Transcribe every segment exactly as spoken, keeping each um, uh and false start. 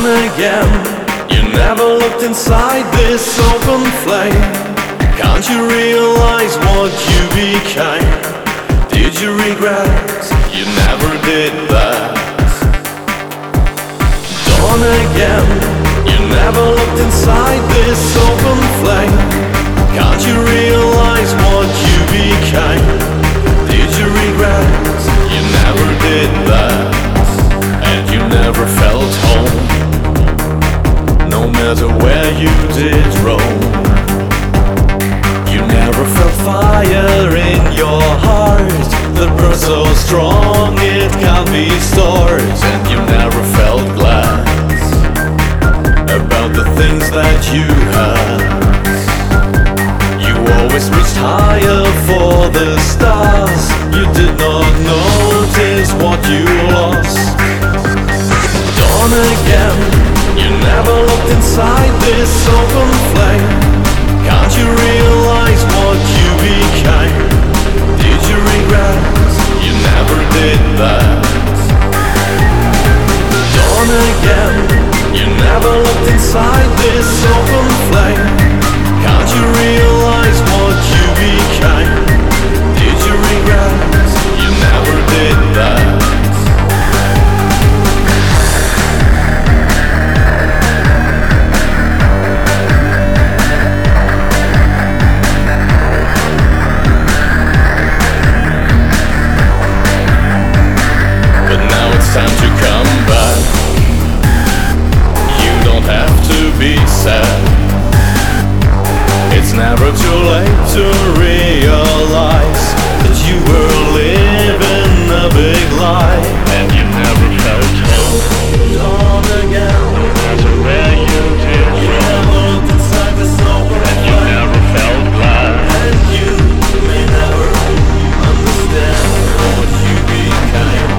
again. You never looked inside this open flame. Can't you realize what you became? Did you regret you never did that? Dawn again. You never looked inside this open flame. Can't you realize what you became? Did you regret you never did that? And you never felt home, no matter where you did roam. You never felt fire in your heart that burns so strong it can't be stored. And you never felt glad about the things that you had. You always reached higher for the stars. You did not notice what you lost. Dawn again. You never looked inside this open flame. Can't you realize what you became? Did you regret you never did that? Dawn again. You never looked inside this open flame. Can't you realize what you became? Did you regret you never did that? Time to come back. You don't have to be sad. It's never too late to realize that you were living a big lie. And you never felt home. Dawn again. No matter where you did you roam. Never looked inside the soul. And you never felt glad. And you may never understand what you became.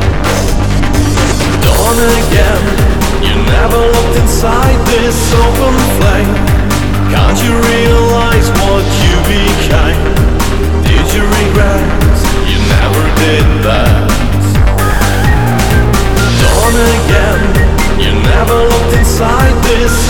Dawn again. You never looked inside this open flame. Can't you realize what you became? Did you regret you never did that? Dawn again. You never looked inside this